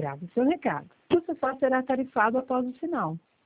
grave seu recado. O sofá será tarifado após o sinal.